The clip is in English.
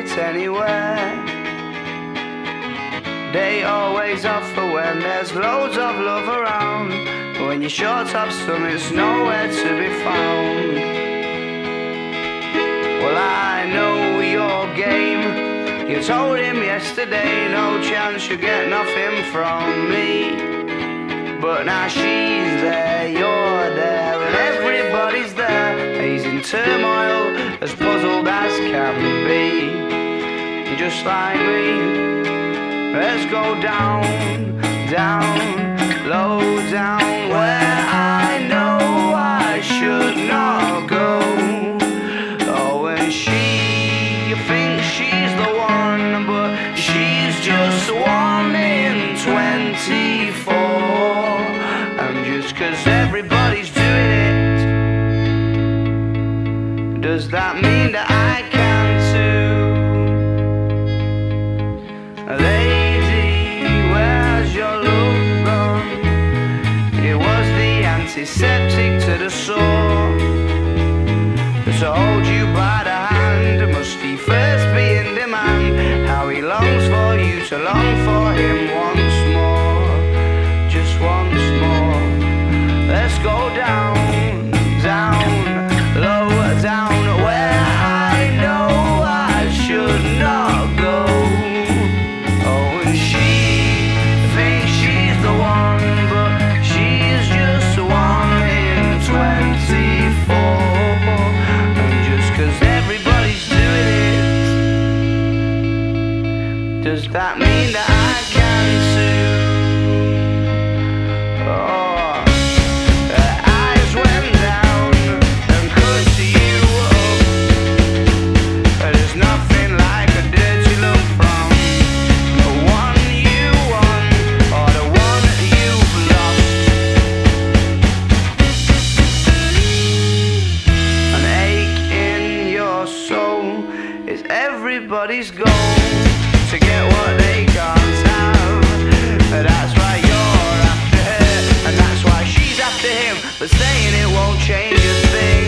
it anywhere. They always offer when there's loads of love around, but when you're short of some, it's nowhere to be found. Well, I know your game. You told him yesterday, no chance you get nothing from me. But now she's there, you're there, and everybody's there. He's in turmoil, as puzzled as can be. Just like me. Let's go down, down, low down, where I know I should not go. Oh, and she thinks she's the one, but she's just 1 in 24. And just 'cause everybody's doing it, does that mean that I can too? Antiseptic to the sore, to hold you by the hand. Must he first be in demand? How he longs for you to long for him once more, just once more. Let's go down, down, low down, where I know I should not go. Oh, and she thinks she's the one, but she's just 1 in 24. And just 'cause everybody's doing it, does that mean that I can too? Oh, her eyes went down and cut you up. There's nothing like a dirty look from the one you want or the one you've lost. An ache in your soul is everybody's goal, to get what they can't have. That's why you're after her, and that's why she's after him, but saying it won't change a thing.